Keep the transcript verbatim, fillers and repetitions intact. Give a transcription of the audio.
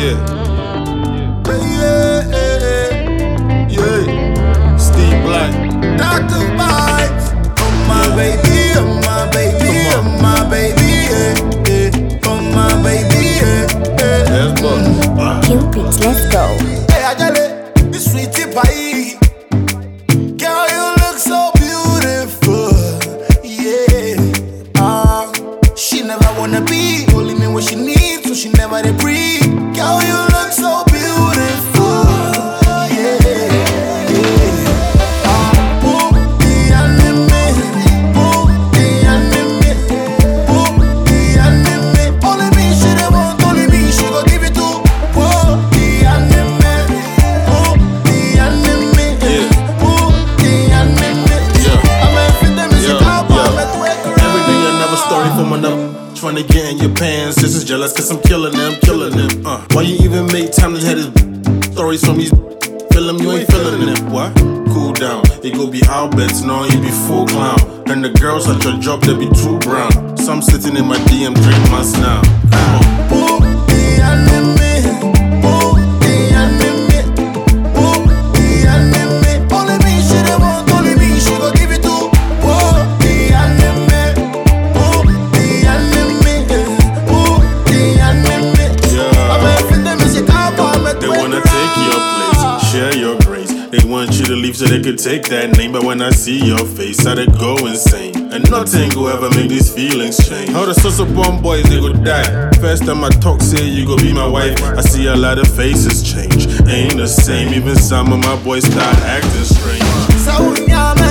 Yeah. Yeah, yeah, yeah. Steve Black. Doctor Vibes. Oh my baby, oh my baby, oh my baby, yeah, yeah. Oh my baby, yeah, yeah. Let's go. Cupid, let's go. Hey, I got it. This sweetie pie. Girl, you look so beautiful. Yeah. Ah, she never wanna be. Only me what she needs, so she never dey breathe. Girl, you look so beautiful. Yeah. Yeah. Ah, oh, the anime. Oh, the anime. Oh, the anime. Only me she dey want. Only me she go give it to. Oh, the anime. Oh, the anime. Yeah. Oh, the anime. Yeah. I'm every day missing Yeah, out. yeah. I'm at work around. Every day another story from another. Trying to get in your pants, this is jealous cause I'm killing them, killing them. Uh, why you even make time to hear this stories from these? Feel them, you ain't feeling them. What? Cool down, it go be Alberts, no, you be full clown. And the girls at your job, they be too brown. Some sitting in my D M three months now. Come on. Oh, the anime. Oh, the anime. Oh, the anime. Only me she dey want. Only me she go give it to. Oh, the anime. Oh, the anime. Oh, the anime. Yeah. I'm every day missing out. I'm at They work wanna around. take your place, share your grace. They want you to leave so they could take that name. But when I see your face, I go insane. And nothing will ever make these feelings change. All the social bomb boys, they go die. First time I talk, say you go be my wife. I see a lot of faces change. Ain't the same, even some of my boys start acting strange. So, yeah,